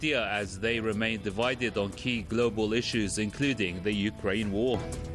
as they remain divided on key global issues, including the Ukraine war.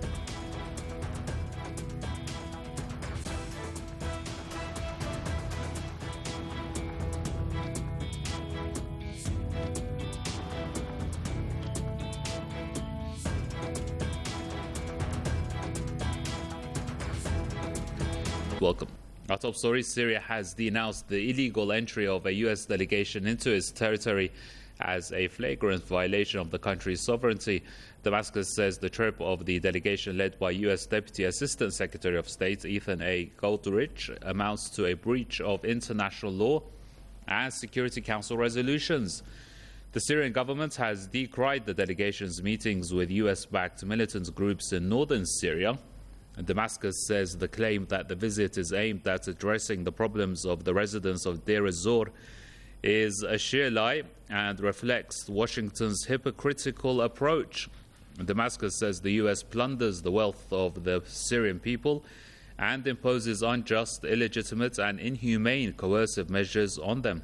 Welcome. Our top story: Syria has denounced the illegal entry of a U.S. delegation into its territory as a flagrant violation of the country's sovereignty. Damascus says the trip of the delegation led by U.S. Deputy Assistant Secretary of State Ethan A. Goldrich amounts to a breach of international law and Security Council resolutions. The Syrian government has decried the delegation's meetings with U.S.-backed militant groups in northern Syria. Damascus says the claim that the visit is aimed at addressing the problems of the residents of Deir ez-Zor is a sheer lie and reflects Washington's hypocritical approach. Damascus says the U.S. plunders the wealth of the Syrian people and imposes unjust, illegitimate and inhumane coercive measures on them.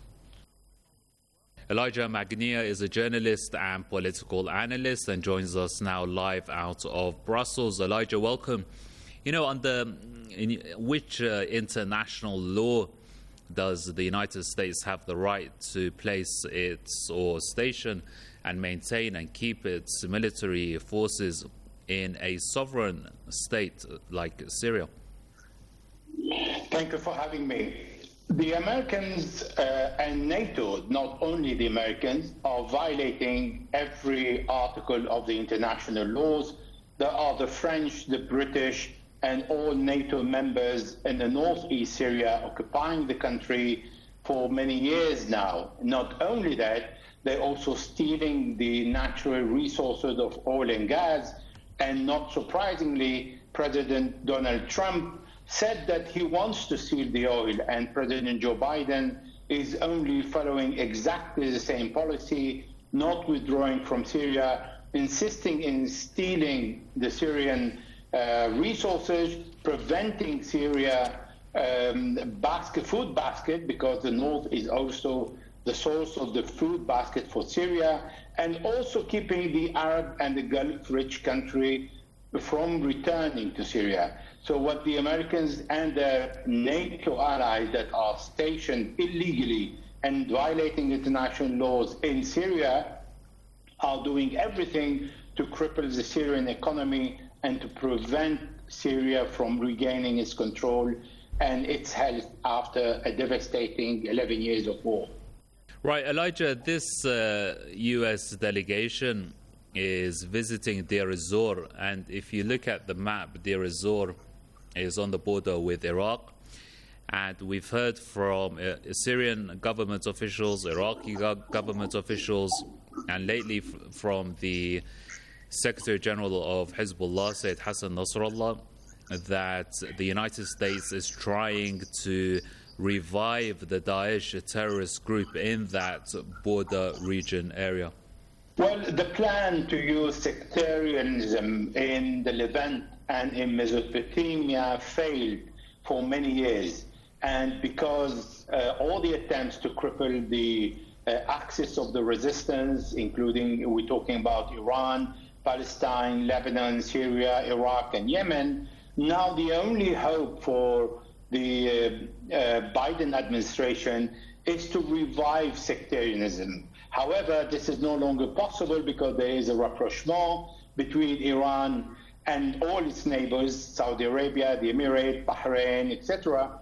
Elijah Magnier is a journalist and political analyst and joins us now live out of Brussels. Elijah, welcome. Under which international law does the United States have the right to place its or station and maintain and keep its military forces in a sovereign state like Syria? Thank you for having me. The Americans and NATO, not only the Americans, are violating every article of the international laws. There are the French, the British, and all NATO members in the northeast Syria occupying the country for many years now. Not only that, they're also stealing the natural resources of oil and gas. And not surprisingly, President Donald Trump said that he wants to steal the oil, and President Joe Biden is only following exactly the same policy, not withdrawing from Syria, insisting in stealing the Syrian resources, preventing Syria food basket, because the north is also the source of the food basket for Syria, and also keeping the Arab and the Gulf-rich country from returning to Syria. So what the Americans and their NATO allies that are stationed illegally and violating international laws in Syria are doing everything to cripple the Syrian economy and to prevent Syria from regaining its control and its health after a devastating 11 years of war. Right, Elijah, this U.S. delegation is visiting Deir ez-Zor, and if you look at the map, Deir ez-Zor is on the border with Iraq, and we've heard from Syrian government officials, Iraqi government officials, and lately from the Secretary General of Hezbollah, Sayyid Hassan Nasrallah, that the United States is trying to revive the Daesh terrorist group in that border region area. Well, the plan to use sectarianism in the Levant and in Mesopotamia failed for many years. And because all the attempts to cripple the axis of the resistance, including, we're talking about Iran, Palestine, Lebanon, Syria, Iraq, and Yemen, now the only hope for the Biden administration is to revive sectarianism. However, this is no longer possible because there is a rapprochement between Iran and all its neighbors, Saudi Arabia, the Emirates, Bahrain, etc.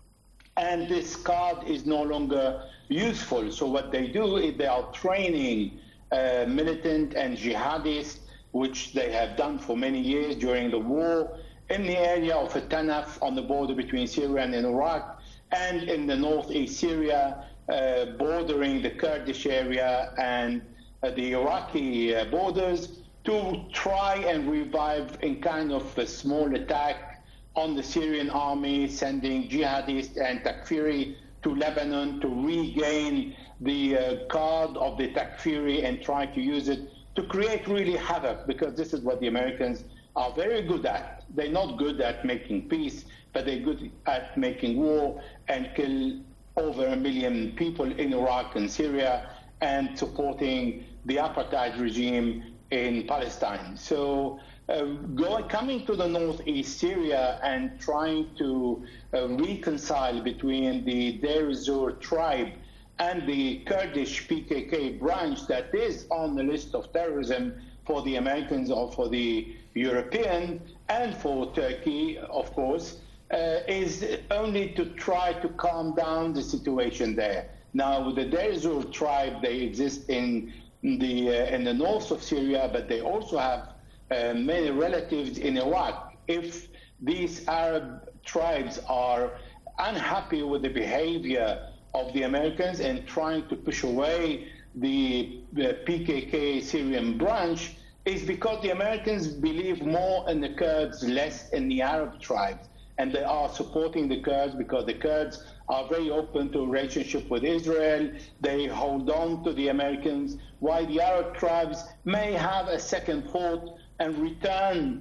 And this card is no longer useful. So what they do is they are training militant and jihadists, which they have done for many years during the war, in the area of Tanaf on the border between Syria and Iraq, and in the northeast Syria, bordering the Kurdish area and the Iraqi borders, to try and revive in kind of a small attack on the Syrian army, sending jihadists and Takfiri to Lebanon to regain the card of the Takfiri and try to use it to create really havoc, because this is what the Americans are very good at. They're not good at making peace, but they're good at making war and kill over 1 million people in Iraq and Syria and supporting the apartheid regime in Palestine. So coming to the northeast Syria and trying to reconcile between the Deir ez-Zor tribe and the Kurdish PKK branch that is on the list of terrorism for the Americans or for the European and for Turkey, of course, is only to try to calm down the situation there. Now, with the Deir ez-Zor tribe, they exist in the north of Syria, but they also have many relatives in Iraq. If these Arab tribes are unhappy with the behavior of the Americans and trying to push away the PKK Syrian branch, is because the Americans believe more in the Kurds, less in the Arab tribes. And they are supporting the Kurds because the Kurds are very open to a relationship with Israel. They hold on to the Americans, while the Arab tribes may have a second thought and return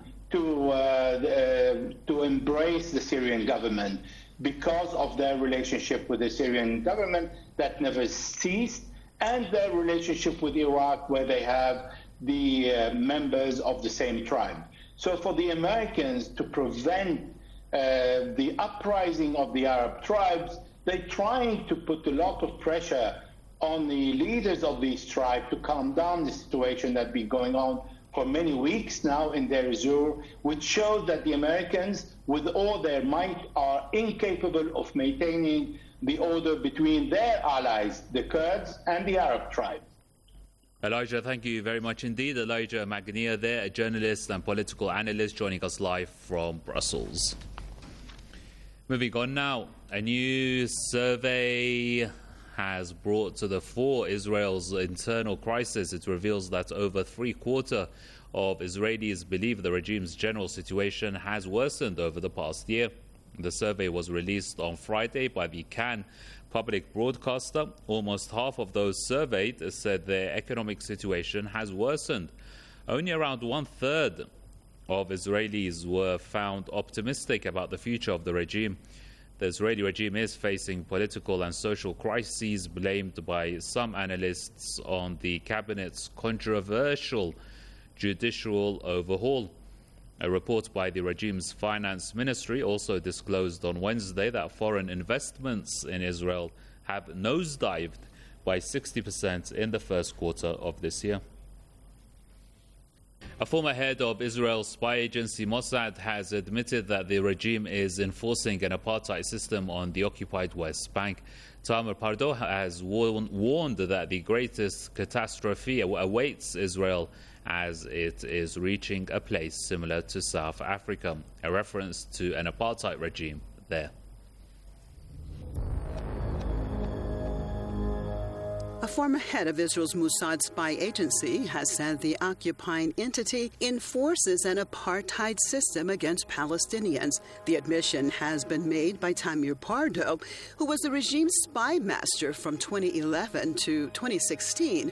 to embrace the Syrian government because of their relationship with the Syrian government that never ceased, and their relationship with Iraq, where they have the members of the same tribe. So for the Americans to prevent the uprising of the Arab tribes, they're trying to put a lot of pressure on the leaders of these tribes to calm down the situation that's been going on for many weeks now in Deir ez-Zor, which shows that the Americans, with all their might, are incapable of maintaining the order between their allies, the Kurds and the Arab tribes. Elijah, thank you very much indeed. Elijah Magnier there, a journalist and political analyst, joining us live from Brussels. Moving on now, a new survey has brought to the fore Israel's internal crisis. It reveals that over three-quarters of Israelis believe the regime's general situation has worsened over the past year. The survey was released on Friday by the Kan public broadcaster. Almost half of those surveyed said their economic situation has worsened. Only around one-third of Israelis were found optimistic about the future of the regime. The Israeli regime is facing political and social crises blamed by some analysts on the cabinet's controversial judicial overhaul. A report by the regime's finance ministry also disclosed on Wednesday that foreign investments in Israel have nosedived by 60% in the first quarter of this year. A former head of Israel's spy agency Mossad has admitted that the regime is enforcing an apartheid system on the occupied West Bank. Tamar Pardo has warned that the greatest catastrophe awaits Israel as it is reaching a place similar to South Africa, a reference to an apartheid regime there. A former head of Israel's Mossad spy agency has said the occupying entity enforces an apartheid system against Palestinians. The admission has been made by Tamir Pardo, who was the regime's spy master from 2011 to 2016.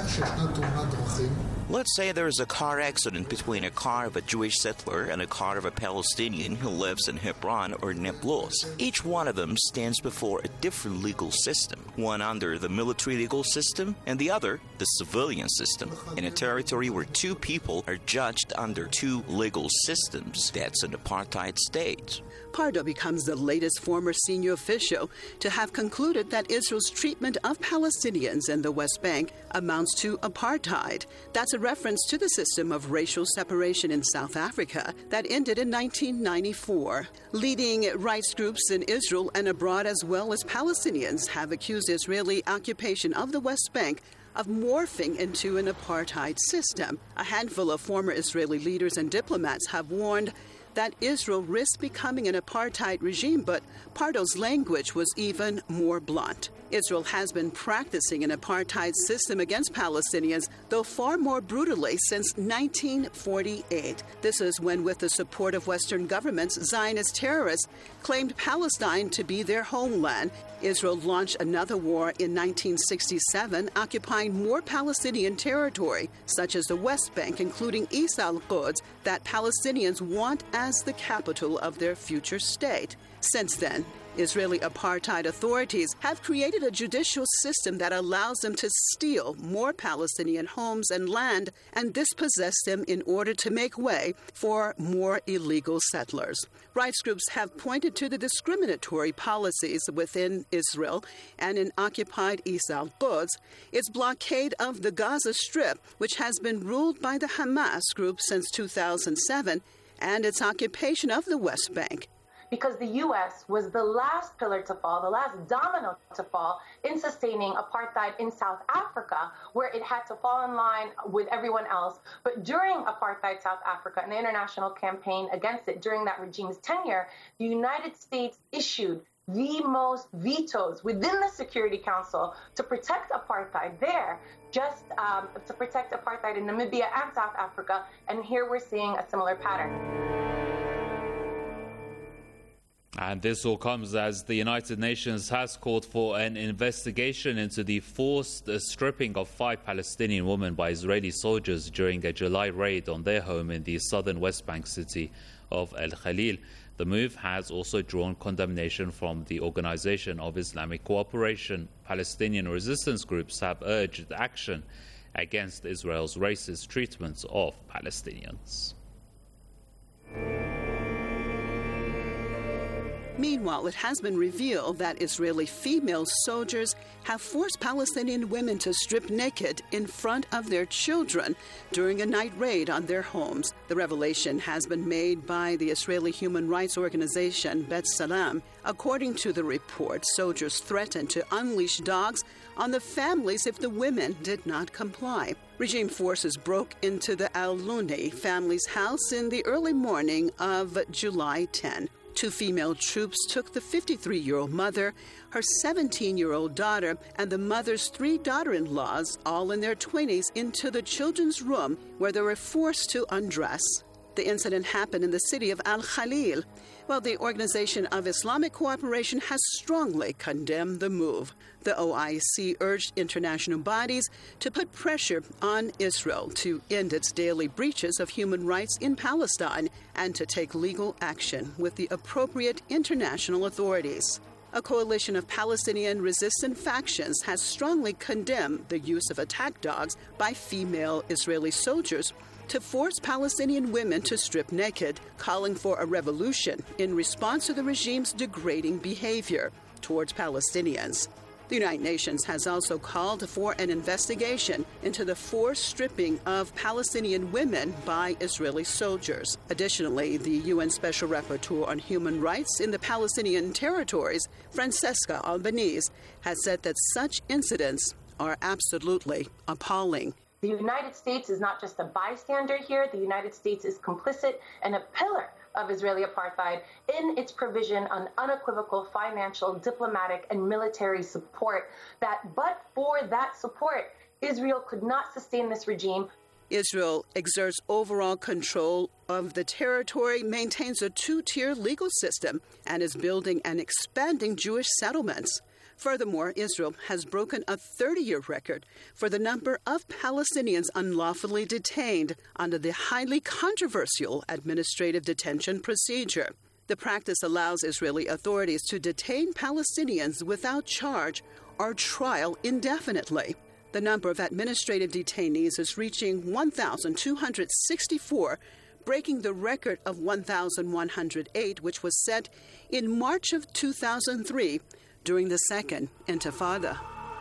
Let's say there is a car accident between a car of a Jewish settler and a car of a Palestinian who lives in Hebron or Nablus. Each one of them stands before a different legal system, one under the military legal system and the other the civilian system. In a territory where two people are judged under two legal systems, that's an apartheid state. Pardo becomes the latest former senior official to have concluded that Israel's treatment of Palestinians in the West Bank amounts to apartheid. That's a reference to the system of racial separation in South Africa that ended in 1994. Leading rights groups in Israel and abroad, as well as Palestinians, have accused Israeli occupation of the West Bank of morphing into an apartheid system. A handful of former Israeli leaders and diplomats have warned that Israel risks becoming an apartheid regime, but Pardo's language was even more blunt. Israel has been practicing an apartheid system against Palestinians, though far more brutally, since 1948. This is when, with the support of Western governments, Zionist terrorists claimed Palestine to be their homeland. Israel launched another war in 1967, occupying more Palestinian territory, such as the West Bank, including East al-Quds, that Palestinians want as the capital of their future state. Since then, Israeli apartheid authorities have created a judicial system that allows them to steal more Palestinian homes and land and dispossess them in order to make way for more illegal settlers. Rights groups have pointed to the discriminatory policies within Israel and in occupied East al-Quds, its blockade of the Gaza Strip, which has been ruled by the Hamas group since 2007, and its occupation of the West Bank. Because the U.S. was the last pillar to fall, the last domino to fall in sustaining apartheid in South Africa, where it had to fall in line with everyone else. But during apartheid South Africa and the international campaign against it during that regime's tenure, the United States issued the most vetoes within the Security Council to protect apartheid there, just to protect apartheid in Namibia and South Africa. And here we're seeing a similar pattern. And this all comes as the United Nations has called for an investigation into the forced stripping of 5 Palestinian women by Israeli soldiers during a July raid on their home in the southern West Bank city of El Khalil. The move has also drawn condemnation from the Organization of Islamic Cooperation. Palestinian resistance groups have urged action against Israel's racist treatment of Palestinians. Meanwhile, it has been revealed that Israeli female soldiers have forced Palestinian women to strip naked in front of their children during a night raid on their homes. The revelation has been made by the Israeli human rights organization B'Tselem. According to the report, soldiers threatened to unleash dogs on the families if the women did not comply. Regime forces broke into the Al-Luni family's house in the early morning of July 10. 2 female troops took the 53-year-old mother, her 17-year-old daughter, and the mother's 3 daughter-in-laws, all in their 20s, into the children's room where they were forced to undress. The incident happened in the city of Al Khalil. Well, the Organization of Islamic Cooperation has strongly condemned the move. The OIC urged international bodies to put pressure on Israel to end its daily breaches of human rights in Palestine and to take legal action with the appropriate international authorities. A coalition of Palestinian resistant factions has strongly condemned the use of attack dogs by female Israeli soldiers to force Palestinian women to strip naked, calling for a revolution in response to the regime's degrading behavior towards Palestinians. The United Nations has also called for an investigation into the forced stripping of Palestinian women by Israeli soldiers. Additionally, the UN Special Rapporteur on Human Rights in the Palestinian territories, Francesca Albanese, has said that such incidents are absolutely appalling. The United States is not just a bystander here. The United States is complicit and a pillar of Israeli apartheid in its provision on unequivocal financial, diplomatic, and military support but for that support, Israel could not sustain this regime. Israel exerts overall control of the territory, maintains a 2-tier legal system, and is building and expanding Jewish settlements. Furthermore, Israel has broken a 30-year record for the number of Palestinians unlawfully detained under the highly controversial administrative detention procedure. The practice allows Israeli authorities to detain Palestinians without charge or trial indefinitely. The number of administrative detainees is reaching 1,264, breaking the record of 1,108, which was set in March of 2003, during the Second Intifada.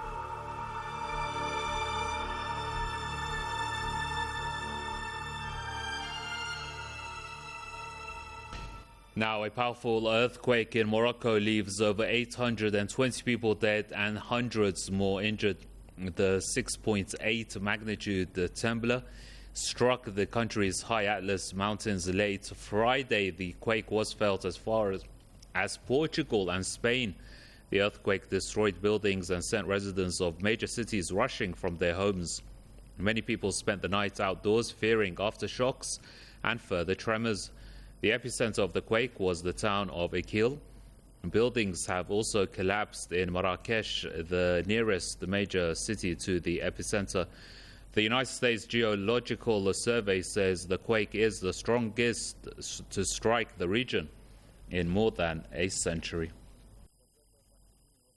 Now, a powerful earthquake in Morocco leaves over 820 people dead and hundreds more injured. The 6.8 magnitude trembler struck the country's high Atlas Mountains late Friday. The quake was felt as far as Portugal and Spain. The earthquake destroyed buildings and sent residents of major cities rushing from their homes. Many people spent the night outdoors, fearing aftershocks and further tremors. The epicenter of the quake was the town of Ikil. Buildings have also collapsed in Marrakesh, the nearest major city to the epicenter. The United States Geological Survey says the quake is the strongest to strike the region in more than a century.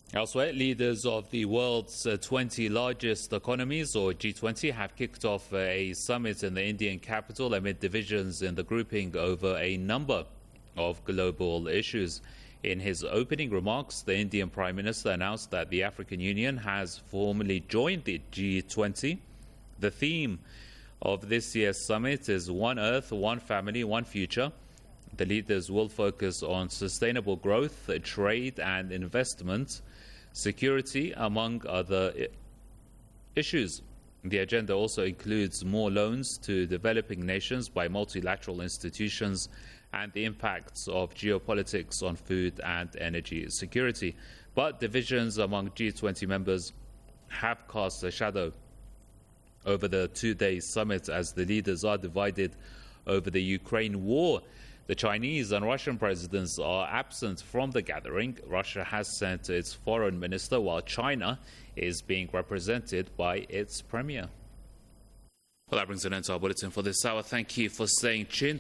Elsewhere, leaders of the world's 20 largest economies, or G20, have kicked off a summit in the Indian capital amid divisions in the grouping over a number of global issues. In his opening remarks, the Indian Prime Minister announced that the African Union has formally joined the G20. The theme of this year's summit is One Earth, One Family, One Future. The leaders will focus on sustainable growth, trade and investment, security, among other issues. The agenda also includes more loans to developing nations by multilateral institutions and the impacts of geopolitics on food and energy security. But divisions among G20 members have cast a shadow over the two-day summit as the leaders are divided over the Ukraine war. The Chinese and Russian presidents are absent from the gathering. Russia has sent its foreign minister, while China is being represented by its premier. Well, that brings an end to our bulletin for this hour. Thank you for staying tuned.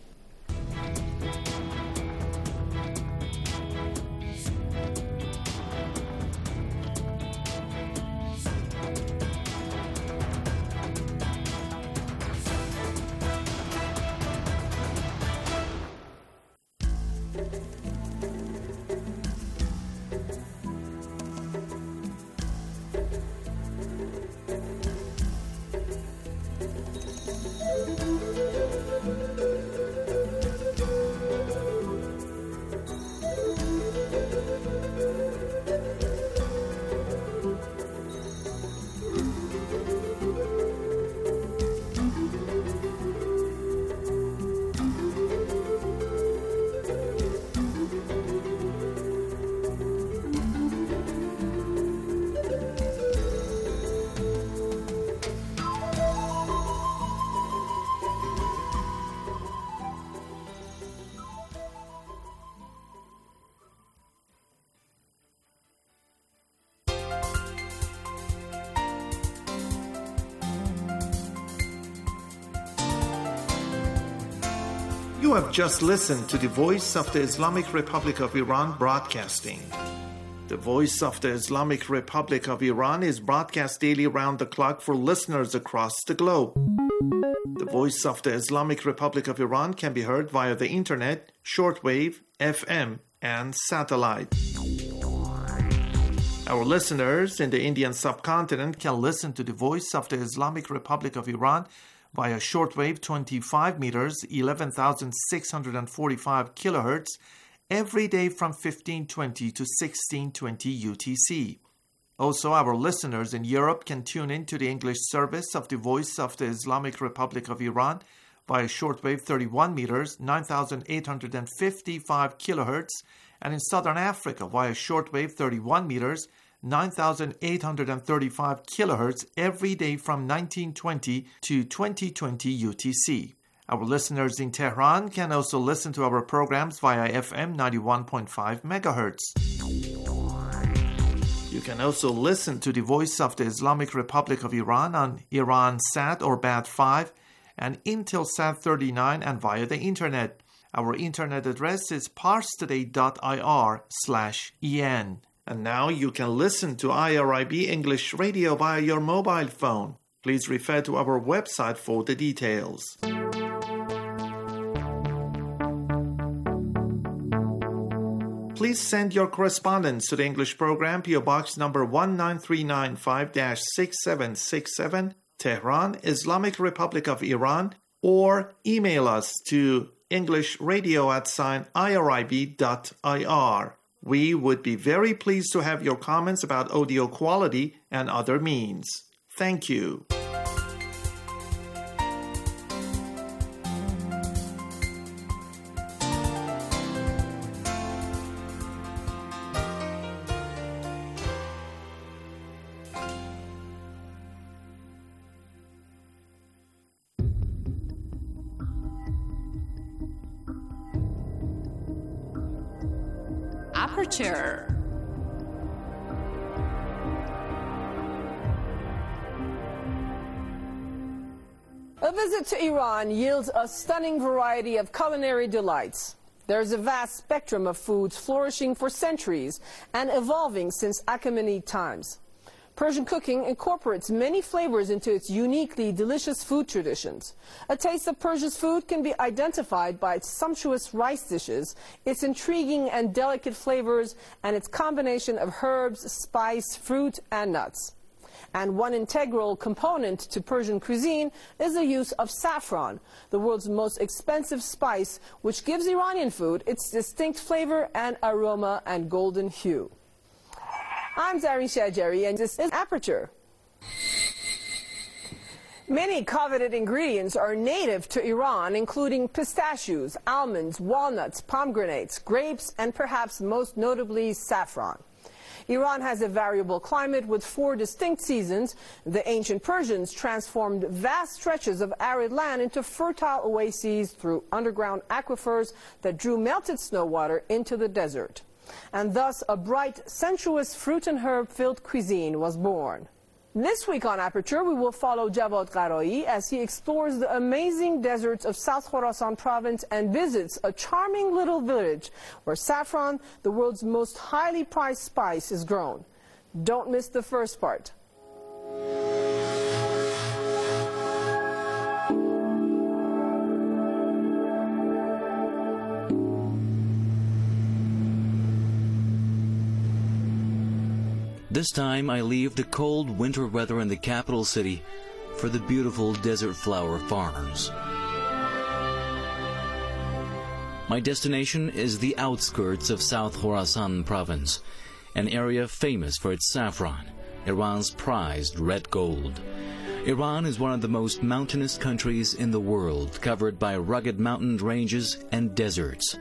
You have just listened to the Voice of the Islamic Republic of Iran broadcasting. The Voice of the Islamic Republic of Iran is broadcast daily round the clock for listeners across the globe. The Voice of the Islamic Republic of Iran can be heard via the internet, shortwave, FM, and satellite. Our listeners in the Indian subcontinent can listen to the Voice of the Islamic Republic of Iran via shortwave 25 meters, 11,645 kilohertz, every day from 1520 to 1620 UTC. Also, our listeners in Europe can tune in to the English service of the Voice of the Islamic Republic of Iran via shortwave 31 meters, 9,855 kilohertz, and in Southern Africa via shortwave 31 meters, 9,835 kilohertz every day from 1920 to 2020 UTC. Our listeners in Tehran can also listen to our programs via FM 91.5 megahertz. You can also listen to the Voice of the Islamic Republic of Iran on Iransat or Bat5 and Intelsat 39 and via the internet. Our internet address is parstoday.ir/en. And now you can listen to IRIB English Radio via your mobile phone. Please refer to our website for the details. Please send your correspondence to the English program, PO Box number 19395-6767, Tehran, Islamic Republic of Iran, or email us to englishradio@irib.ir. We would be very pleased to have your comments about audio quality and other means. Thank you. Aperture. A visit to Iran yields a stunning variety of culinary delights. There's a vast spectrum of foods flourishing for centuries and evolving since Achaemenid times. Persian cooking incorporates many flavors into its uniquely delicious food traditions. A taste of Persia's food can be identified by its sumptuous rice dishes, its intriguing and delicate flavors, and its combination of herbs, spice, fruit, and nuts. And one integral component to Persian cuisine is the use of saffron, the world's most expensive spice, which gives Iranian food its distinct flavor and aroma and golden hue. I'm Zari Shajari, and this is Aperture. Many coveted ingredients are native to Iran, including pistachios, almonds, walnuts, pomegranates, grapes, and perhaps most notably saffron. Iran has a variable climate with 4 distinct seasons. The ancient Persians transformed vast stretches of arid land into fertile oases through underground aquifers that drew melted snow water into the desert. And thus a bright, sensuous fruit and herb-filled cuisine was born. This week on Aperture, we will follow Javad Qarai as he explores the amazing deserts of South Khorasan province and visits a charming little village where saffron, the world's most highly prized spice, is grown. Don't miss the first part. This time I leave the cold winter weather in the capital city for the beautiful desert flower farms. My destination is the outskirts of South Khorasan province, an area famous for its saffron, Iran's prized red gold. Iran is one of the most mountainous countries in the world, covered by rugged mountain ranges and deserts.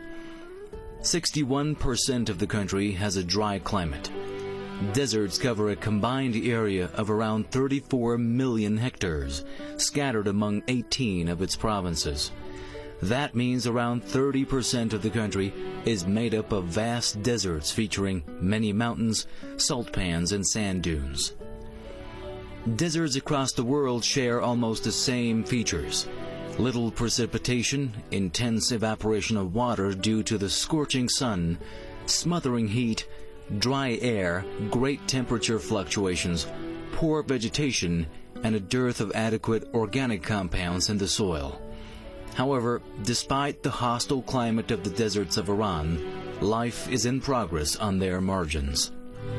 61% of the country has a dry climate. Deserts cover a combined area of around 34 million hectares, scattered among 18 of its provinces. That means around 30% of the country is made up of vast deserts featuring many mountains, salt pans, and sand dunes. Deserts across the world share almost the same features. Little precipitation, intense evaporation of water due to the scorching sun, smothering heat, dry air, great temperature fluctuations, poor vegetation, and a dearth of adequate organic compounds in the soil. However, despite the hostile climate of the deserts of Iran, life is in progress on their margins.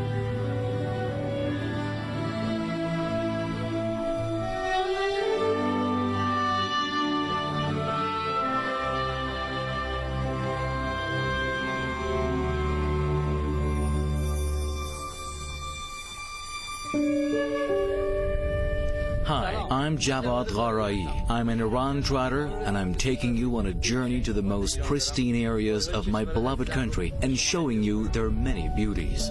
Hi, I'm Javad Qarai. I'm an Iran trotter, and I'm taking you on a journey to the most pristine areas of my beloved country and showing you their many beauties.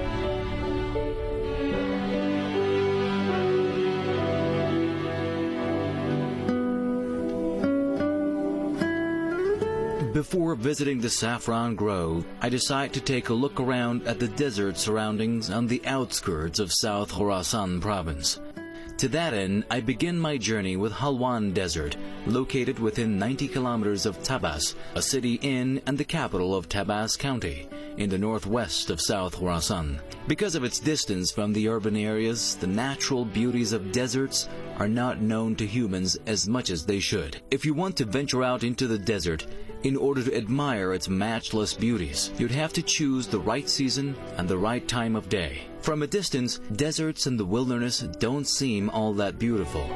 Before visiting the saffron grove, I decide to take a look around at the desert surroundings on the outskirts of South Khorasan province. To that end, I begin my journey with Halwan Desert, located within 90 kilometers of Tabas, a city in and the capital of Tabas County, in the northwest of South Khorasan. Because of its distance from the urban areas, the natural beauties of deserts are not known to humans as much as they should. If you want to venture out into the desert, in order to admire its matchless beauties, you'd have to choose the right season and the right time of day. From a distance, deserts and the wilderness don't seem all that beautiful.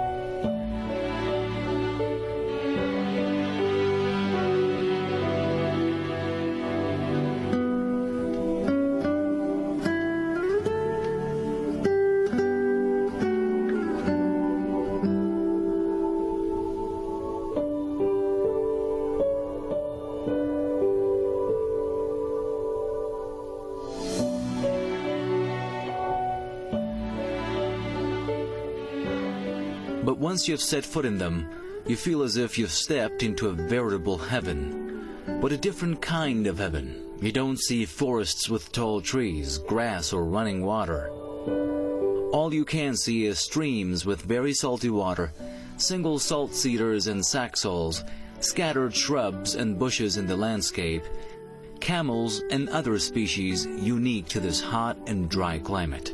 But once you've set foot in them, you feel as if you've stepped into a veritable heaven. But a different kind of heaven. You don't see forests with tall trees, grass, or running water. All you can see is streams with very salty water, single salt cedars and saxols, scattered shrubs and bushes in the landscape, camels and other species unique to this hot and dry climate.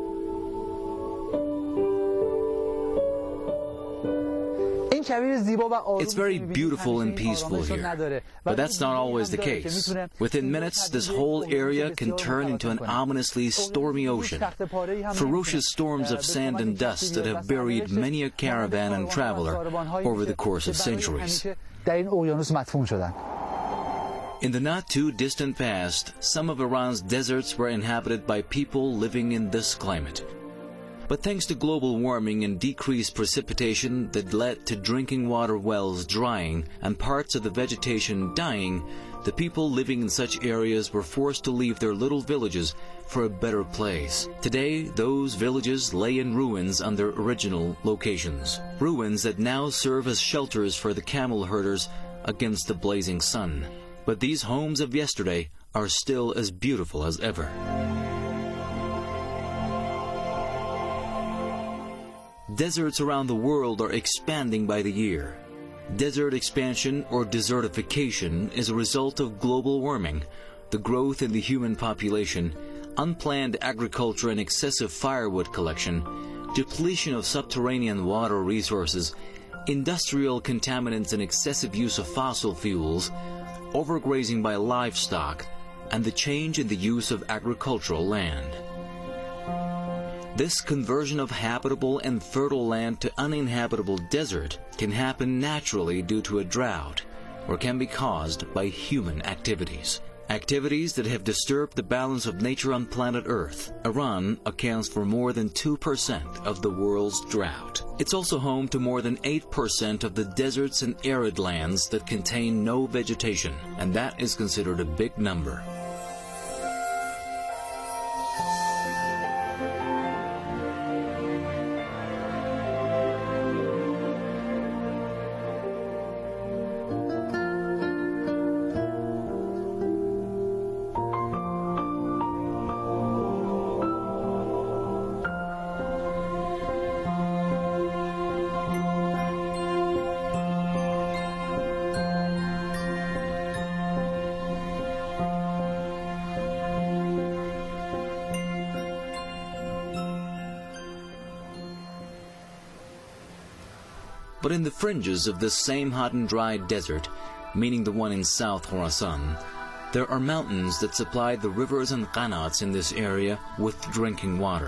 It's very beautiful and peaceful here, but that's not always the case. Within minutes, this whole area can turn into an ominously stormy ocean. Ferocious storms of sand and dust that have buried many a caravan and traveler over the course of centuries. In the not-too-distant past, some of Iran's deserts were inhabited by people living in this climate. But thanks to global warming and decreased precipitation that led to drinking water wells drying and parts of the vegetation dying, the people living in such areas were forced to leave their little villages for a better place. Today, those villages lay in ruins on their original locations. Ruins that now serve as shelters for the camel herders against the blazing sun. But these homes of yesterday are still as beautiful as ever. Deserts around the world are expanding by the year. Desert expansion or desertification is a result of global warming, the growth in the human population, unplanned agriculture and excessive firewood collection, depletion of subterranean water resources, industrial contaminants and excessive use of fossil fuels, overgrazing by livestock, and the change in the use of agricultural land. This conversion of habitable and fertile land to uninhabitable desert can happen naturally due to a drought, or can be caused by human activities. Activities that have disturbed the balance of nature on planet Earth. Iran accounts for more than 2% of the world's drought. It's also home to more than 8% of the deserts and arid lands that contain no vegetation, and that is considered a big number. But in the fringes of this same hot and dry desert, meaning the one in South Khorasan, there are mountains that supply the rivers and qanats in this area with drinking water.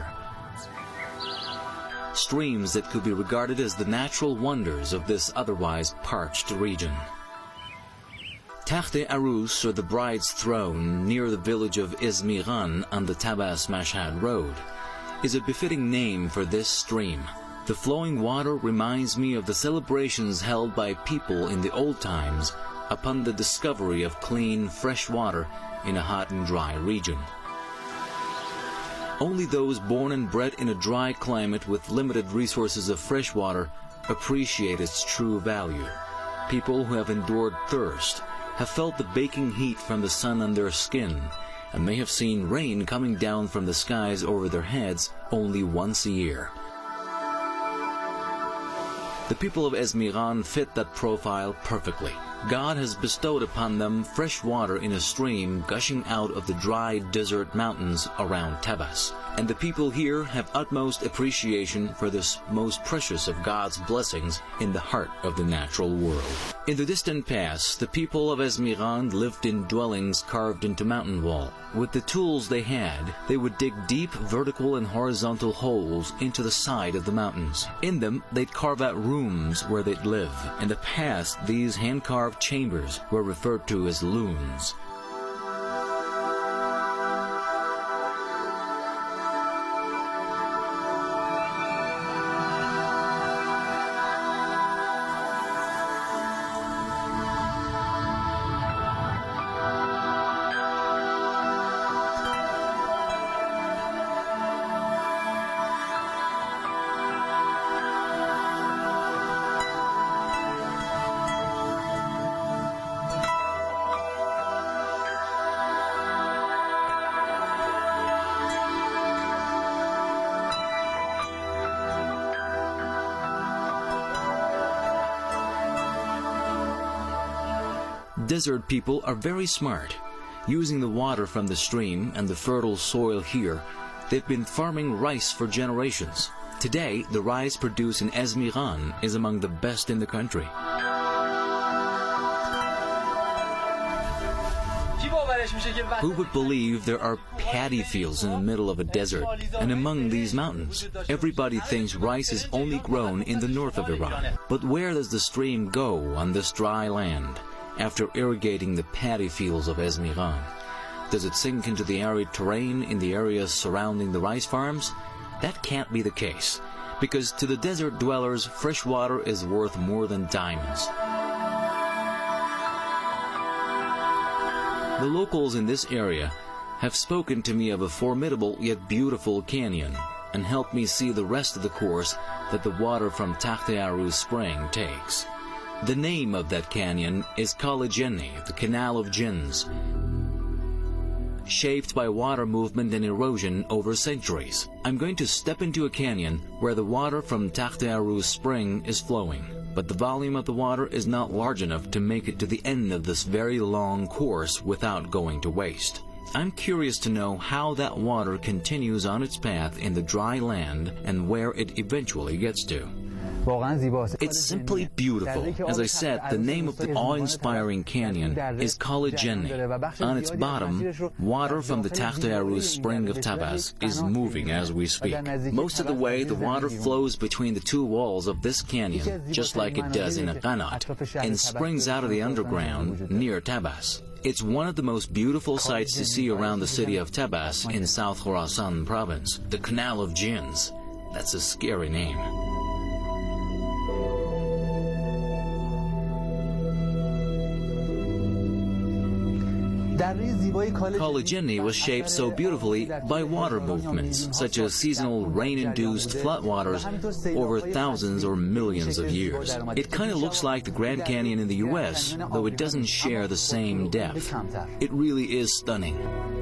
Streams that could be regarded as the natural wonders of this otherwise parched region. Takht-e Arus, or the bride's throne, near the village of Ezmiran on the Tabas-Mashhad road, is a befitting name for this stream. The flowing water reminds me of the celebrations held by people in the old times upon the discovery of clean, fresh water in a hot and dry region. Only those born and bred in a dry climate with limited resources of fresh water appreciate its true value. People who have endured thirst have felt the baking heat from the sun on their skin and may have seen rain coming down from the skies over their heads only once a year. The people of Ezmiran fit that profile perfectly. God has bestowed upon them fresh water in a stream gushing out of the dry desert mountains around Tabas. And the people here have utmost appreciation for this most precious of God's blessings in the heart of the natural world. In the distant past, the people of Ezmiran lived in dwellings carved into mountain wall. With the tools they had, they would dig deep vertical and horizontal holes into the side of the mountains. In them, they'd carve out rooms where they'd live. In the past, these hand-carved chambers were referred to as lunes. Desert people are very smart. Using the water from the stream and the fertile soil here, they've been farming rice for generations. Today, the rice produced in Esmiran is among the best in the country. Who would believe there are paddy fields in the middle of a desert and among these mountains? Everybody thinks rice is only grown in the north of Iran. But where does the stream go on this dry land after irrigating the paddy fields of Esmiran? Does it sink into the arid terrain in the areas surrounding the rice farms? That can't be the case, because to the desert dwellers, fresh water is worth more than diamonds. The locals in this area have spoken to me of a formidable yet beautiful canyon and helped me see the rest of the course that the water from Takht Aruz spring takes. The name of that canyon is Kalajenni, the Canal of Jinns, shaped by water movement and erosion over centuries. I'm going to step into a canyon where the water from Takht Aruz spring is flowing, but the volume of the water is not large enough to make it to the end of this very long course without going to waste. I'm curious to know how that water continues on its path in the dry land and where it eventually gets to. It's simply beautiful. As I said, the name of the awe-inspiring canyon is Kalajenni. On its bottom, water from the Takht Aruz spring of Tabas is moving as we speak. Most of the way, the water flows between the two walls of this canyon, just like it does in a qanat, and springs out of the underground near Tabas. It's one of the most beautiful sights to see around the city of Tabas in South Khorasan province. The Canal of Jinns. That's a scary name. Kalajenni was shaped so beautifully by water movements, such as seasonal rain-induced floodwaters over thousands or millions of years. It kind of looks like the Grand Canyon in the U.S., though it doesn't share the same depth. It really is stunning.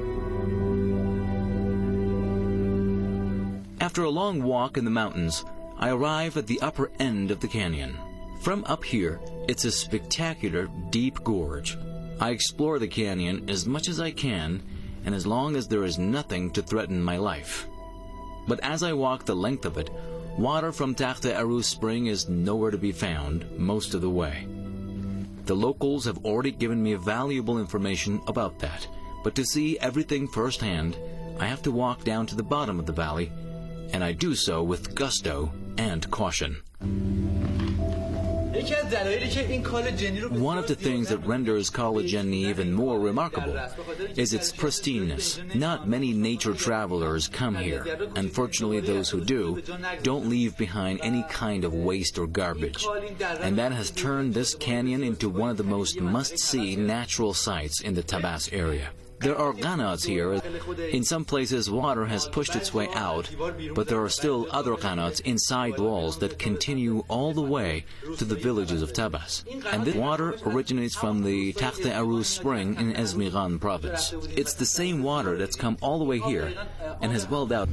After a long walk in the mountains, I arrive at the upper end of the canyon. From up here, it's a spectacular, deep gorge. I explore the canyon as much as I can, and as long as there is nothing to threaten my life. But as I walk the length of it, water from Takht Aruz spring is nowhere to be found most of the way. The locals have already given me valuable information about that, but to see everything firsthand, I have to walk down to the bottom of the valley, and I do so with gusto and caution. One of the things that renders Kalajenni even more remarkable is its pristineness. Not many nature travelers come here. Unfortunately, those who do don't leave behind any kind of waste or garbage. And that has turned this canyon into one of the most must-see natural sights in the Tabas area. There are qanats here. In some places, water has pushed its way out, but there are still other qanats inside walls that continue all the way to the villages of Tabas. And this water originates from the Takht Aruz spring in Esmiran province. It's the same water that's come all the way here and has welled out.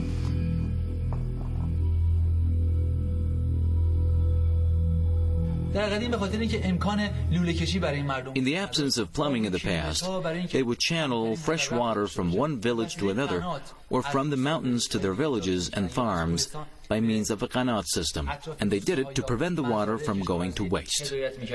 In the absence of plumbing in the past, they would channel fresh water from one village to another, or from the mountains to their villages and farms by means of a qanat system, and they did it to prevent the water from going to waste.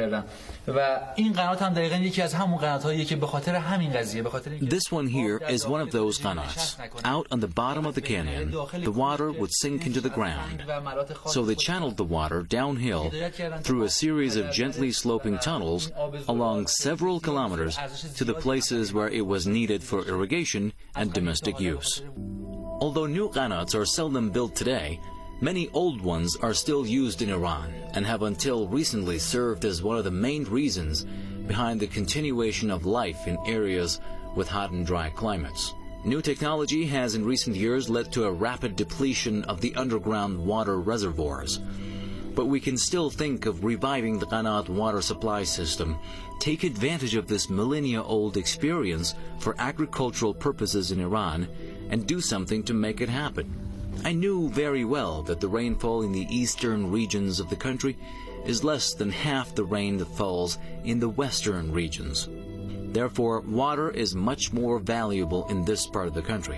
This one here is one of those qanats. Out on the bottom of the canyon, the water would sink into the ground. So they channeled the water downhill through a series of gently sloping tunnels along several kilometers to the places where it was needed for irrigation and domestic use. Although new qanats are seldom built today, many old ones are still used in Iran and have until recently served as one of the main reasons behind the continuation of life in areas with hot and dry climates. New technology has in recent years led to a rapid depletion of the underground water reservoirs. But we can still think of reviving the qanat water supply system, take advantage of this millennia-old experience for agricultural purposes in Iran, and do something to make it happen. I knew very well that the rainfall in the eastern regions of the country is less than half the rain that falls in the western regions. Therefore, water is much more valuable in this part of the country.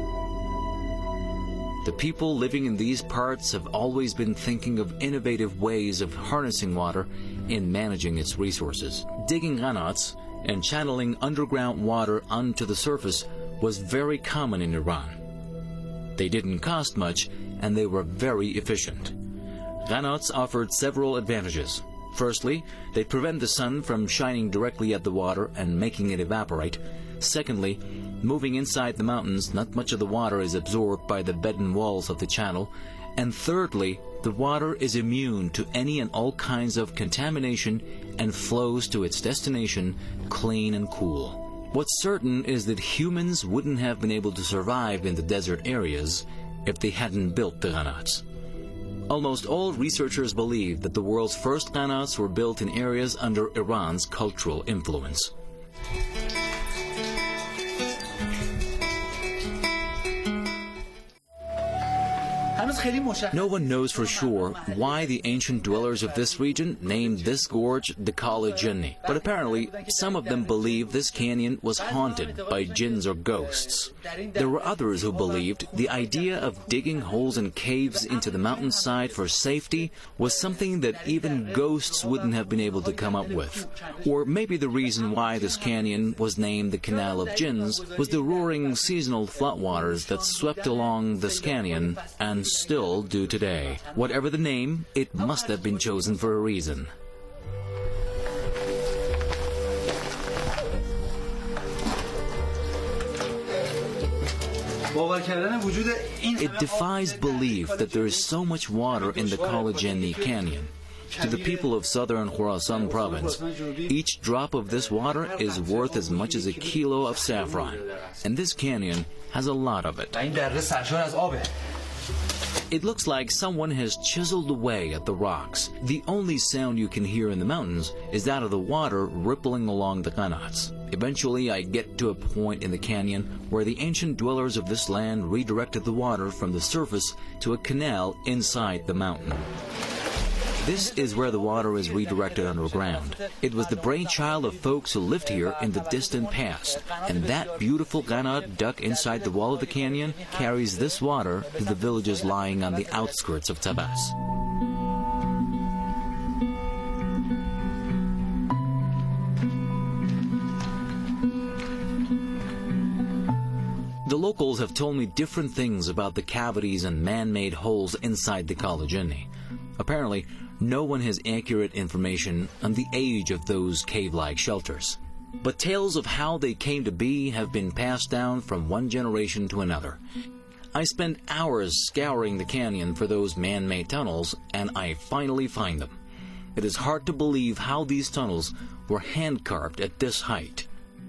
The people living in these parts have always been thinking of innovative ways of harnessing water in managing its resources. Digging qanats and channeling underground water onto the surface was very common in Iran. They didn't cost much, and they were very efficient. Qanats offered several advantages. Firstly, they prevent the sun from shining directly at the water and making it evaporate. Secondly, moving inside the mountains, not much of the water is absorbed by the bed and walls of the channel. And thirdly, the water is immune to any and all kinds of contamination and flows to its destination clean and cool. What's certain is that humans wouldn't have been able to survive in the desert areas if they hadn't built the qanats. Almost all researchers believe that the world's first qanats were built in areas under Iran's cultural influence. No one knows for sure why the ancient dwellers of this region named this gorge the Kala Jinni, but apparently some of them believe this canyon was haunted by jinns or ghosts. There were others who believed the idea of digging holes and caves into the mountainside for safety was something that even ghosts wouldn't have been able to come up with. Or maybe the reason why this canyon was named the Canal of Jinns was the roaring seasonal floodwaters that swept along this canyon and still do today. Whatever the name, it must have been chosen for a reason. It defies belief that there is so much water in the Kala Jinni Canyon. To the people of southern Khorasan province, each drop of this water is worth as much as a kilo of saffron, and this canyon has a lot of it. It looks like someone has chiseled away at the rocks. The only sound you can hear in the mountains is that of the water rippling along the qanats. Eventually, I get to a point in the canyon where the ancient dwellers of this land redirected the water from the surface to a canal inside the mountain. This is where the water is redirected underground. It was the brainchild of folks who lived here in the distant past, and that beautiful qanat dug inside the wall of the canyon carries this water to the villages lying on the outskirts of Tabas. The locals have told me different things about the cavities and man-made holes inside the Kala Jinni. Apparently, no one has accurate information on the age of those cave-like shelters. But tales of how they came to be have been passed down from one generation to another. I spent hours scouring the canyon for those man-made tunnels, and I finally find them. It is hard to believe how these tunnels were hand-carved at this height.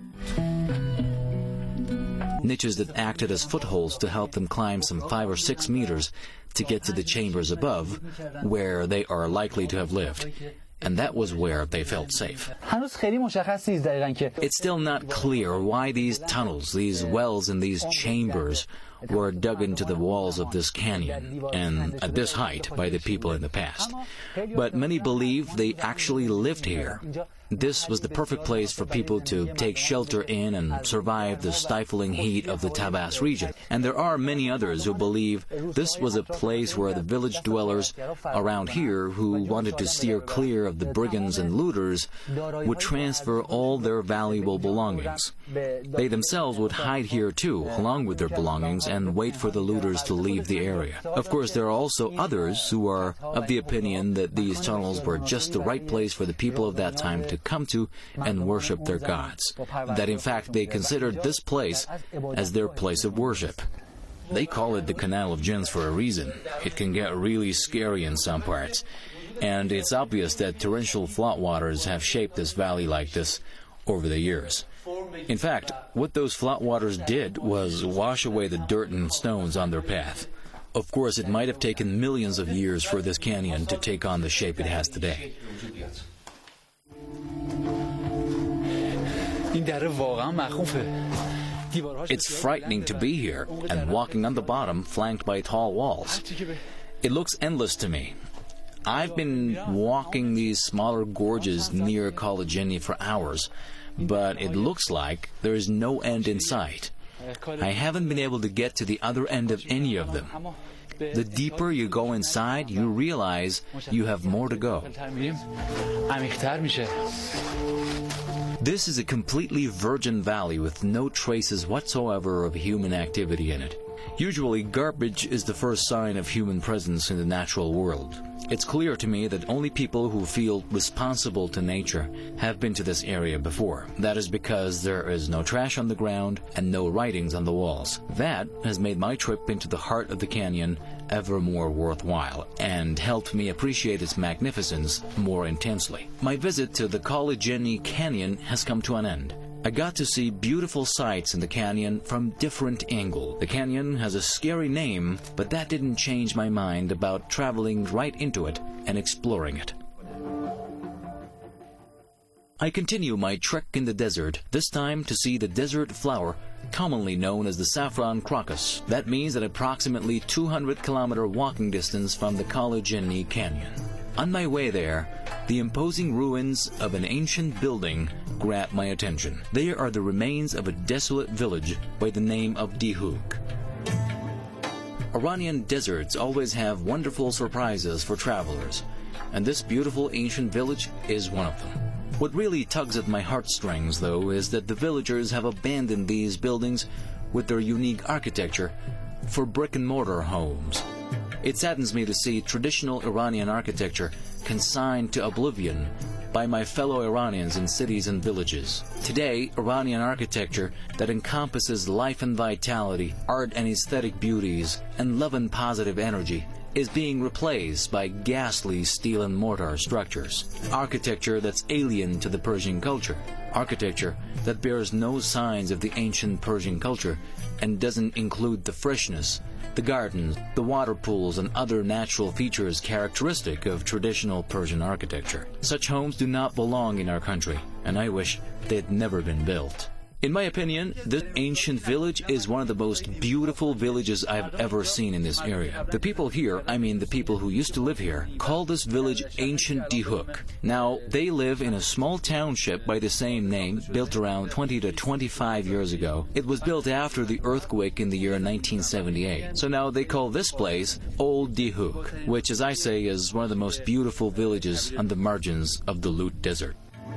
Niches that acted as footholds to help them climb some 5 or 6 meters to get to the chambers above, where they are likely to have lived. And that was where they felt safe. It's still not clear why these tunnels, these wells and these chambers were dug into the walls of this canyon and at this height by the people in the past. But many believe they actually lived here. This was the perfect place for people to take shelter in and survive the stifling heat of the Tabas region. And there are many others who believe this was a place where the village dwellers around here who wanted to steer clear of the brigands and looters would transfer all their valuable belongings. They themselves would hide here too, along with their belongings, and wait for the looters to leave the area. Of course, there are also others who are of the opinion that these tunnels were just the right place for the people of that time to come to and worship their gods. That in fact they considered this place as their place of worship. They call it the Canal of Jinns for a reason. It can get really scary in some parts. And it's obvious that torrential floodwaters have shaped this valley like this over the years. In fact, what those floodwaters did was wash away the dirt and stones on their path. Of course, it might have taken millions of years for this canyon to take on the shape it has today. It's frightening to be here and walking on the bottom flanked by tall walls. It looks endless to me. I've been walking these smaller gorges near Coligny for hours, but it looks like there is no end in sight. I haven't been able to get to the other end of any of them. The deeper you go inside, you realize you have more to go. This is a completely virgin valley with no traces whatsoever of human activity in it. Usually, garbage is the first sign of human presence in the natural world. It's clear to me that only people who feel responsible to nature have been to this area before. That is because there is no trash on the ground and no writings on the walls. That has made my trip into the heart of the canyon ever more worthwhile and helped me appreciate its magnificence more intensely. My visit to the Coligny Canyon has come to an end. I got to see beautiful sights in the canyon from different angles. The canyon has a scary name, but that didn't change my mind about traveling right into it and exploring it. I continue my trek in the desert, this time to see the desert flower, commonly known as the saffron crocus. That means at approximately 200-kilometer walking distance from the Coligny Canyon. On my way there, the imposing ruins of an ancient building grabbed my attention. They are the remains of a desolate village by the name of Dihuk. Iranian deserts always have wonderful surprises for travelers, and this beautiful ancient village is one of them. What really tugs at my heartstrings, though, is that the villagers have abandoned these buildings with their unique architecture for brick-and-mortar homes. It saddens me to see traditional Iranian architecture consigned to oblivion by my fellow Iranians in cities and villages. Today, Iranian architecture that encompasses life and vitality, art and aesthetic beauties, and love and positive energy is being replaced by ghastly steel and mortar structures. Architecture that's alien to the Persian culture. Architecture that bears no signs of the ancient Persian culture and doesn't include the freshness, the gardens, the water pools, and other natural features characteristic of traditional Persian architecture. Such homes do not belong in our country, and I wish they'd never been built. In my opinion, this ancient village is one of the most beautiful villages I've ever seen in this area. The people here, I mean the people who used to live here, call this village Ancient Dihuk. Now, they live in a small township by the same name, built around 20 to 25 years ago. It was built after the earthquake in the year 1978. So now they call this place Old Dihuk, which, as I say, is one of the most beautiful villages on the margins of the Lut Desert.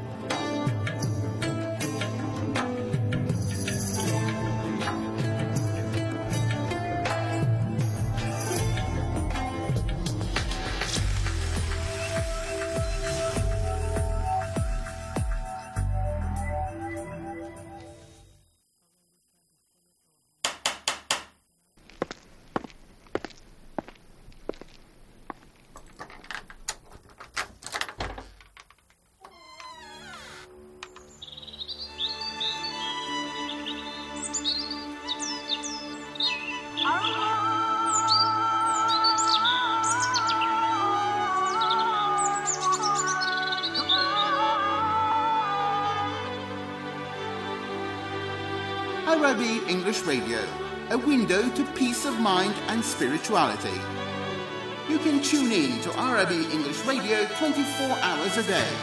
Arabi English Radio, a window to peace of mind and spirituality. You can tune in to Arabi English Radio 24 hours a day.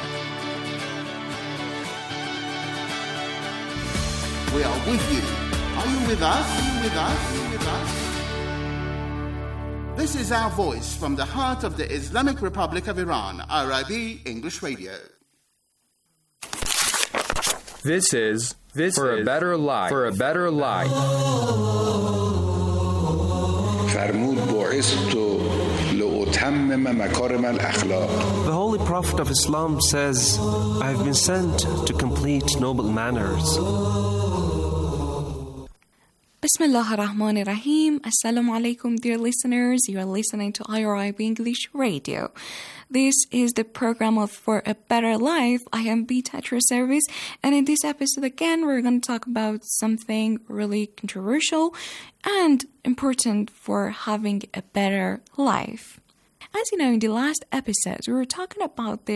We are with you. Are you with us? Are you with us? Are you with us? This is our voice from the heart of the Islamic Republic of Iran, Arabi English Radio. This is For a Better Life. For a Better Life. The Holy Prophet of Islam says, I have been sent to complete noble manners. Bismillah ar-Rahman ar-Rahim. Assalamu alaikum, dear listeners. You are listening to IRIB English Radio. This is the program of For a Better Life. I am Bita at your service, and in this episode again, we're going to talk about something really controversial and important for having a better life. As you know, in the last episodes, we were talking about the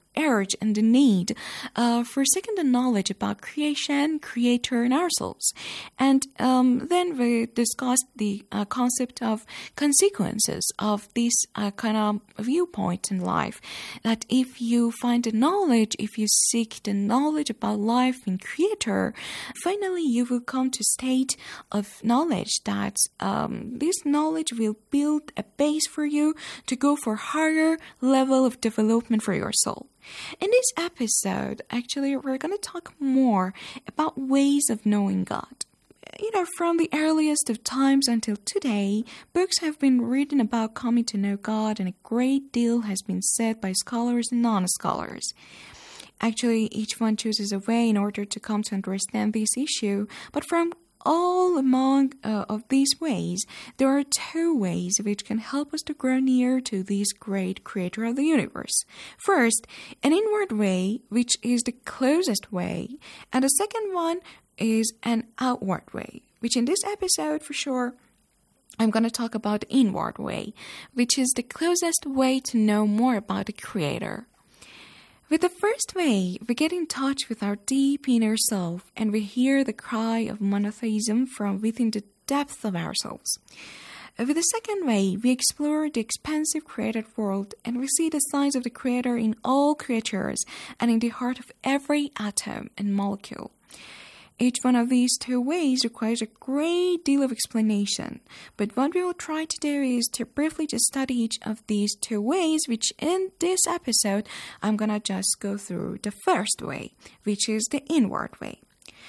urge and the need for seeking the knowledge about creation, creator, and ourselves. And then we discussed the concept of consequences of this kind of viewpoint in life, that if you find the knowledge, if you seek the knowledge about life and creator, finally you will come to a state of knowledge that this knowledge will build a base for you to go for higher level of development for your soul. In this episode, actually, we're going to talk more about ways of knowing God. From the earliest of times until today, books have been written about coming to know God, and a great deal has been said by scholars and non-scholars. Actually, each one chooses a way in order to come to understand this issue, but from all among of these ways, there are two ways which can help us to grow near to this great creator of the universe. First, an inward way, which is the closest way, and the second one is an outward way, which in this episode, for sure, I'm going to talk about the inward way, which is the closest way to know more about the creator. With the first way, we get in touch with our deep inner self and we hear the cry of monotheism from within the depth of ourselves. With the second way, we explore the expansive created world and we see the signs of the Creator in all creatures and in the heart of every atom and molecule. Each one of these two ways requires a great deal of explanation, but what we will try to do is to briefly just study each of these two ways, which in this episode, I'm going to just go through the first way, which is the inward way.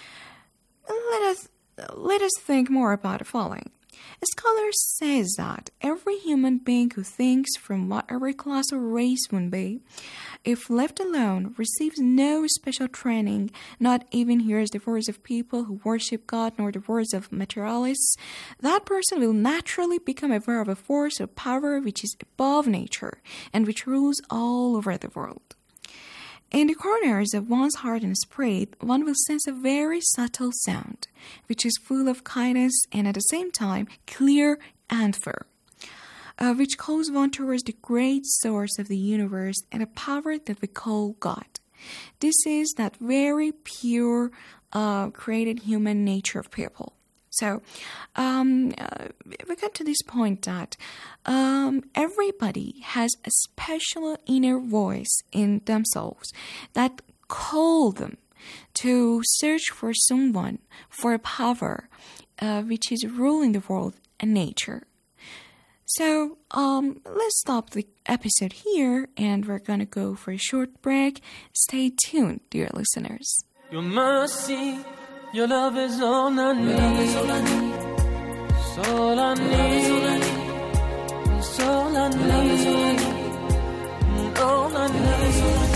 Let us think more about the following. A scholar says that every human being who thinks from whatever class or race one be, if left alone, receives no special training, not even hears the words of people who worship God nor the words of materialists, that person will naturally become aware of a force or power which is above nature and which rules all over the world. In the corners of one's heart and spirit, one will sense a very subtle sound, which is full of kindness and at the same time clear and firm, which calls one towards the great source of the universe and a power that we call God. This is that very pure, created human nature of people. So, we got to this point that everybody has a special inner voice in themselves that call them to search for someone, for a power which is ruling the world and nature. So, let's stop the episode here and we're going to go for a short break. Stay tuned, dear listeners. Your mercy, your love is all I need. It's all I need. It's all I need. It's all I need. All I need.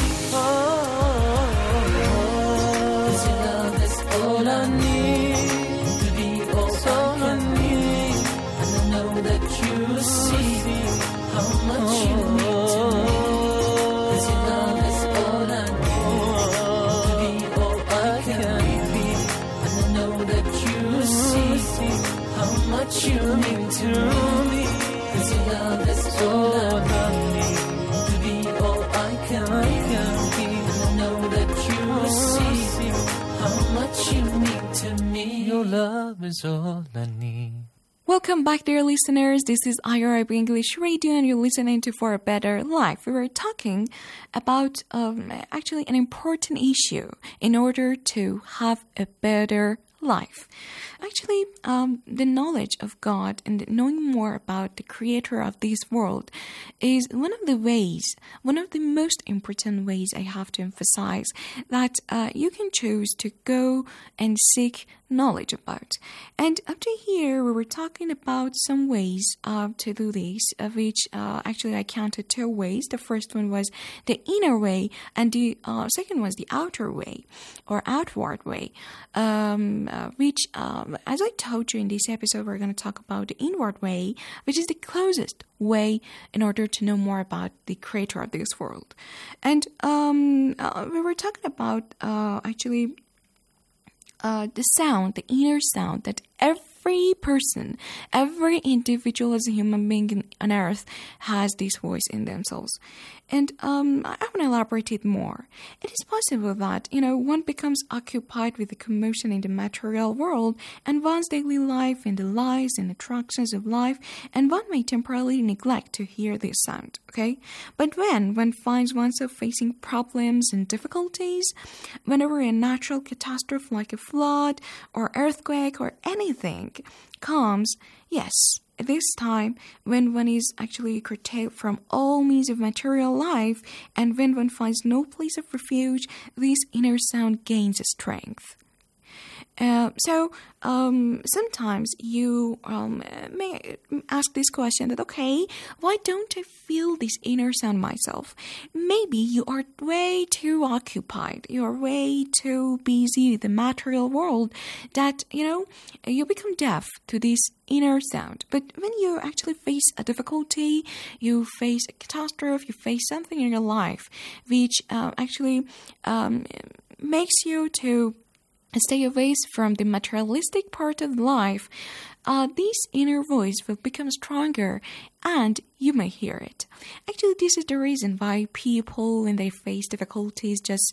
Cause your love is all I need. To be all I need. And I know that you see how much you mean to me. Cause your love is all I need. To be all I can be. And I know that you see how much you mean to me. Cause your love is all I need. To be all I can be. And I know that you see how much you mean to me. Your love is all I need. Welcome back, dear listeners. This is IRIB English Radio, and you're listening to For a Better Life. We were talking about actually an important issue in order to have a better life. Actually, the knowledge of God and knowing more about the creator of this world is one of the most important ways I have to emphasize that you can choose to go and seek knowledge about. And up to here, we were talking about some ways to do this, of which actually I counted two ways. The first one was the inner way, and the second was the outer way, or outward way, which, as I told you in this episode, we're going to talk about the inward way, which is the closest way in order to know more about the creator of this world. And we were talking about actually the sound, the inner sound that every person, every individual as a human being on earth has this voice in themselves. And I want to elaborate it more. It is possible that, one becomes occupied with the commotion in the material world and one's daily life and the lives and attractions of life, and one may temporarily neglect to hear this sound, okay? But when one finds oneself facing problems and difficulties, whenever a natural catastrophe like a flood or earthquake or anything comes, yes, at this time, when one is actually curtailed from all means of material life, and when one finds no place of refuge, this inner sound gains strength. So sometimes you may ask this question that, okay, why don't I feel this inner sound myself? Maybe you are way too occupied. You are way too busy with the material world that, you become deaf to this inner sound. But when you actually face a difficulty, you face a catastrophe, you face something in your life which actually makes you to stay away from the materialistic part of life, this inner voice will become stronger and you may hear it. Actually, this is the reason why people, when they face difficulties, just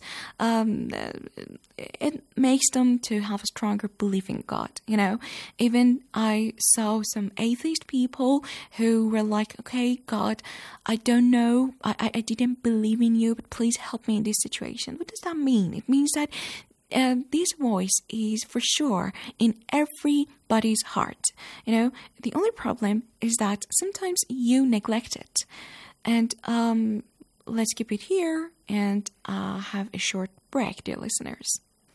it makes them to have a stronger belief in God. Even I saw some atheist people who were like, okay, God, I don't know, I didn't believe in you, but please help me in this situation. What does that mean? It means that this voice is for sure in everybody's heart. The only problem is that sometimes you neglect it. And let's keep it here and have a short break, dear listeners.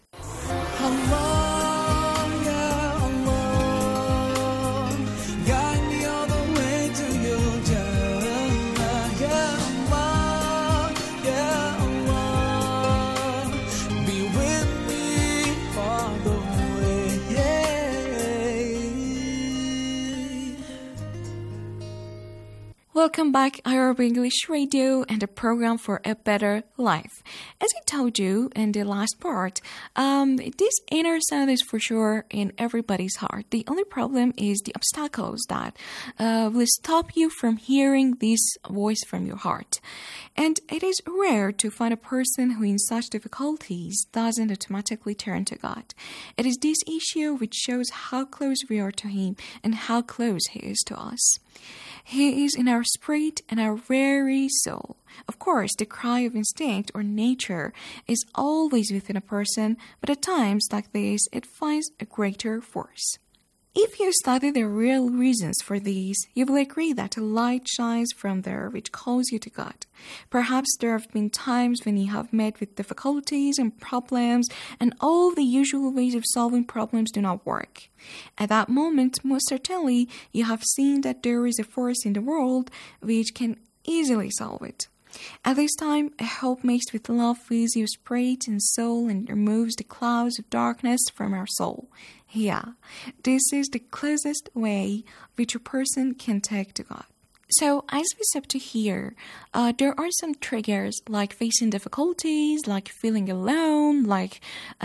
Welcome back, Arabic English Radio and the program for a better life. As I told you in the last part, this inner sound is for sure in everybody's heart. The only problem is the obstacles that will stop you from hearing this voice from your heart. And it is rare to find a person who in such difficulties doesn't automatically turn to God. It is this issue which shows how close we are to Him and how close He is to us. He is in our spirit and our very soul. Of course, the cry of instinct or nature is always within a person, but at times like this, it finds a greater force. If you study the real reasons for these, you will agree that a light shines from there which calls you to God. Perhaps there have been times when you have met with difficulties and problems, and all the usual ways of solving problems do not work. At that moment, most certainly, you have seen that there is a force in the world which can easily solve it. At this time, a hope mixed with love fills your spirit and soul and removes the clouds of darkness from our soul. Yeah, this is the closest way which a person can take to God. So, as we said to here, there are some triggers like facing difficulties, like feeling alone, like,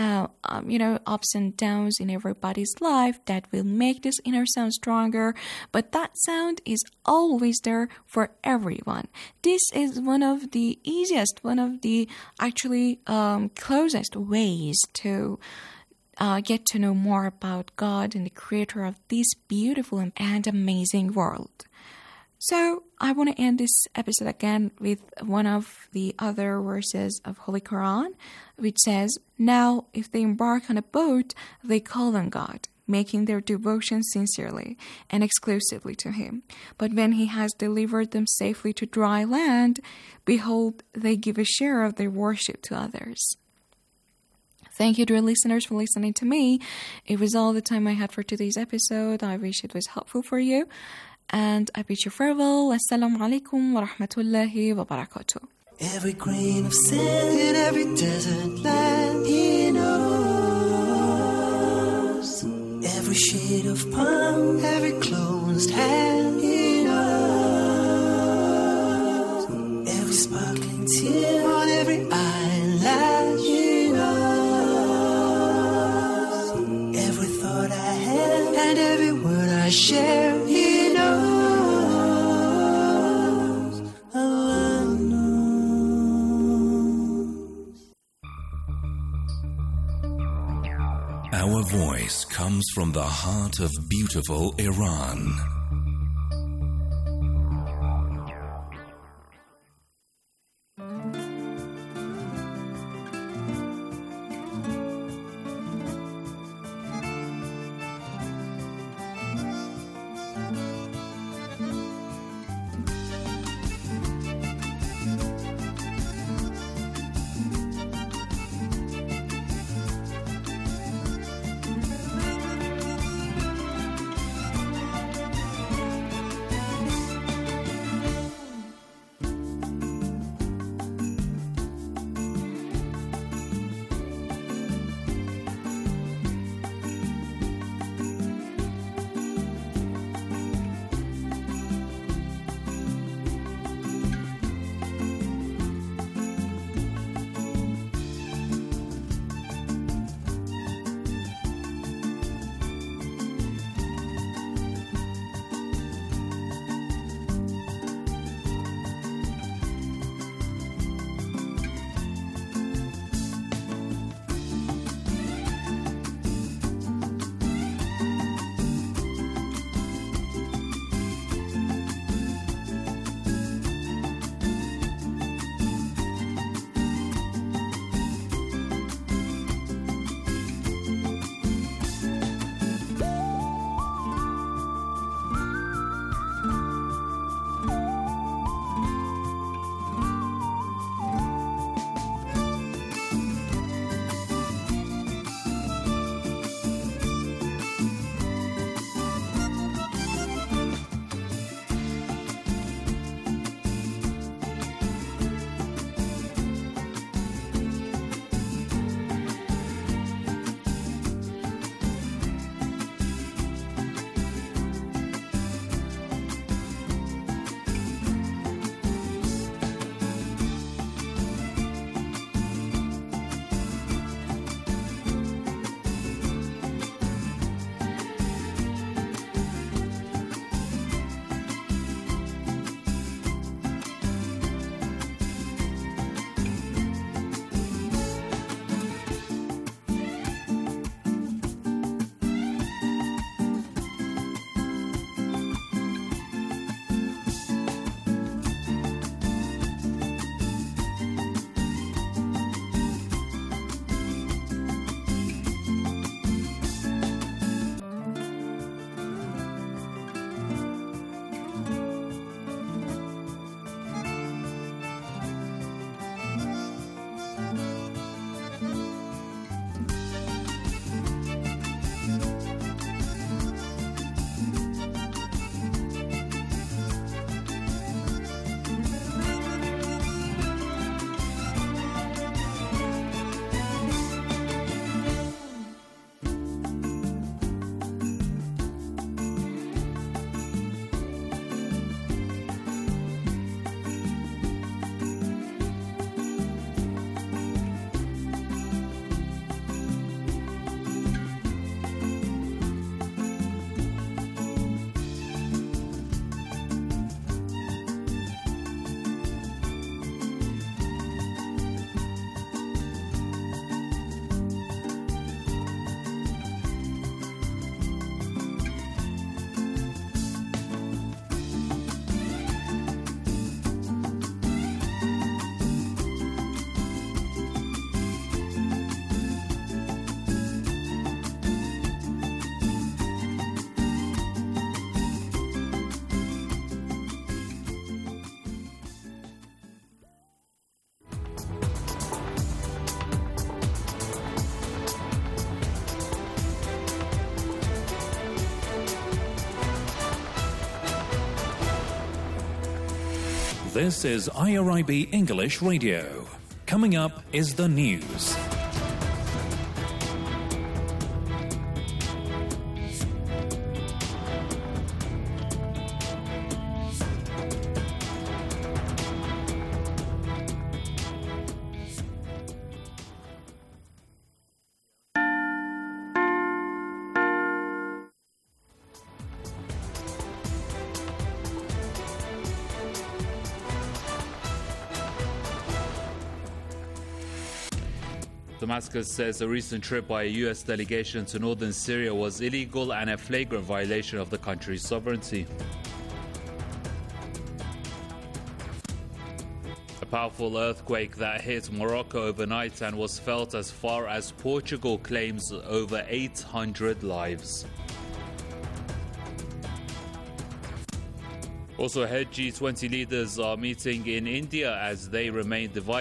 ups and downs in everybody's life that will make this inner sound stronger. But that sound is always there for everyone. This is one of the easiest, one of the actually closest ways to get to know more about God and the creator of this beautiful and amazing world. So I want to end this episode again with one of the other verses of Holy Quran, which says, "Now if they embark on a boat, they call on God, making their devotion sincerely and exclusively to Him. But when He has delivered them safely to dry land, behold, they give a share of their worship to others." Thank you, dear listeners, for listening to me. It was all the time I had for today's episode. I wish it was helpful for you. And I bid you farewell. Assalamu alaikum wa rahmatullahi wa barakatuh. Every grain of sand in every desert land He knows. Every shade of palm, every closed hand He knows. Every sparkling tear on every eyelash He knows. Every thought I had and every share. He knows, Allah knows. Our voice comes from the heart of beautiful Iran. This is IRIB English Radio. Coming up is the news. Damascus says a recent trip by a U.S. delegation to northern Syria was illegal and a flagrant violation of the country's sovereignty. A powerful earthquake that hit Morocco overnight and was felt as far as Portugal claims over 800 lives. Also ahead, G20 leaders are meeting in India as they remain divided